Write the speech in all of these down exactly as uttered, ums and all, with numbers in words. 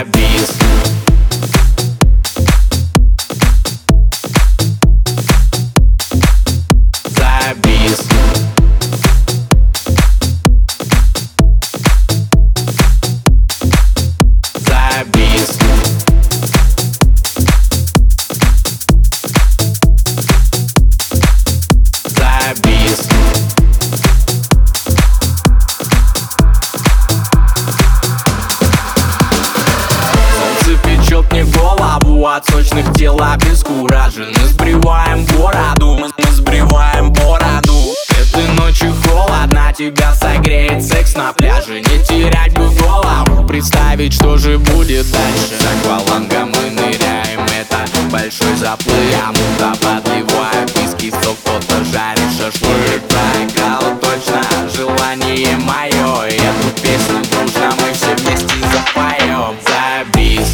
забис. Забис. Забис. Забис. Солнце печет мне голову от сочных тел обескуражены. Сбриваем бороду, мы, мы сбриваем бороду. Этой ночью холодно, тебя согреет секс на пляже. Не терять бы голову, представить, что же будет дальше. За аквалангом мы ныряем, это большой заплыв. Я мудо подливаю виски, сок, кто-то жарит шашлык. Проиграл точно желание мое, эту песню дружно мы все вместе запоем. Забис.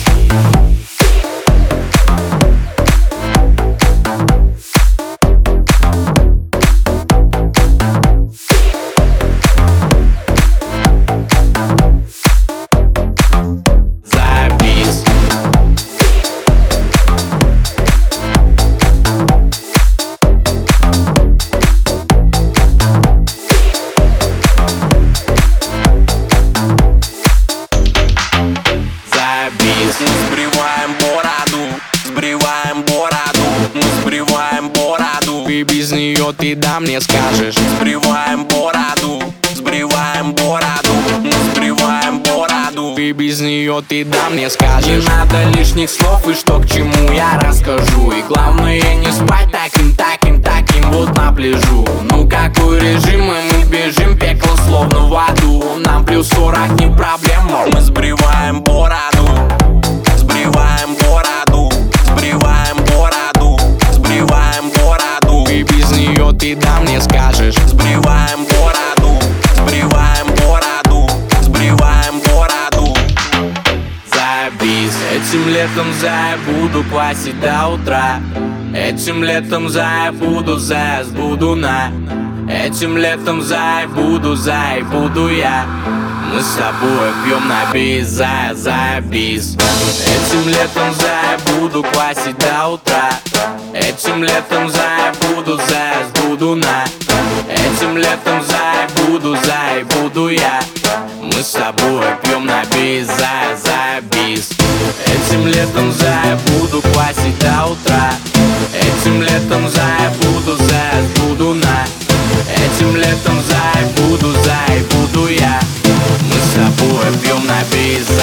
Мы сбриваем бороду, сбриваем бороду, мы сбриваем бороду. И без нее ты да мне скажешь. Сбриваем бороду, сбриваем бороду, мы сбриваем бороду. И без нее ты да мне скажешь. Не надо лишних слов, и что к чему я расскажу. И главное не спать таким, таким, таким вот на пляжу. Ну какой режим, и мы бежим, пекло словно в аду. Нам плюс сорок не проблема, мы сбриваем бороду. Сбриваем бороду, сбриваем бороду, сбриваем бороду. И без нее ты да мне скажешь. Сбриваем бороду, сбриваем бороду, сбриваем бороду. Забис. Этим летом зай буду квасить до утра. Этим летом зай буду зай буду на. Этим летом зай буду зай буду я. Мы с тобой пьем на бис, зай, забис. Этим летом зай буду квасить до утра. Этим летом зай буду зай буду на. Этим летом зай буду зай буду я. Мы с тобой пьем на бис, зай, забис. Этим летом зай буду квасить до утра. Этим летом зай буду зай буду на. Этим летом зай буду зай буду я. Мы с тобой пьем на бис.